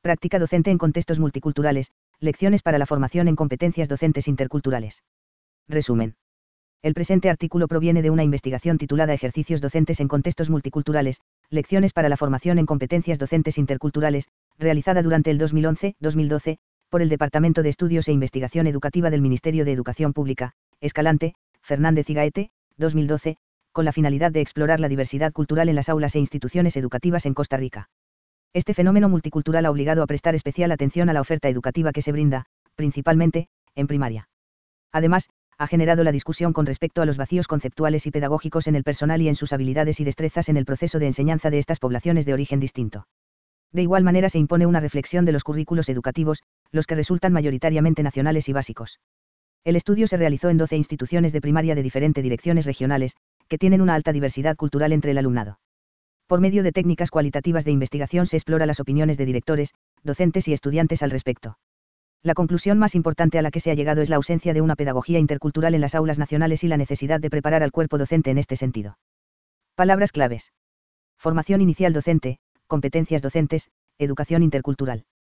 Práctica docente en contextos multiculturales, lecciones para la formación en competencias docentes interculturales. Resumen. El presente artículo proviene de una investigación titulada Ejercicios docentes en contextos multiculturales, lecciones para la formación en competencias docentes interculturales, realizada durante el 2011-2012, por el Departamento de Estudios e Investigación Educativa del Ministerio de Educación Pública, Escalante, Fernández y Gaete, 2012, con la finalidad de explorar la diversidad cultural en las aulas e instituciones educativas en Costa Rica. Este fenómeno multicultural ha obligado a prestar especial atención a la oferta educativa que se brinda, principalmente, en primaria. Además, ha generado la discusión con respecto a los vacíos conceptuales y pedagógicos en el personal y en sus habilidades y destrezas en el proceso de enseñanza de estas poblaciones de origen distinto. De igual manera se impone una reflexión de los currículos educativos, los que resultan mayoritariamente nacionales y básicos. El estudio se realizó en 12 instituciones de primaria de diferentes direcciones regionales, que tienen una alta diversidad cultural entre el alumnado. Por medio de técnicas cualitativas de investigación se explora las opiniones de directores, docentes y estudiantes al respecto. La conclusión más importante a la que se ha llegado es la ausencia de una pedagogía intercultural en las aulas nacionales y la necesidad de preparar al cuerpo docente en este sentido. Palabras claves. Formación inicial docente, competencias docentes, educación intercultural.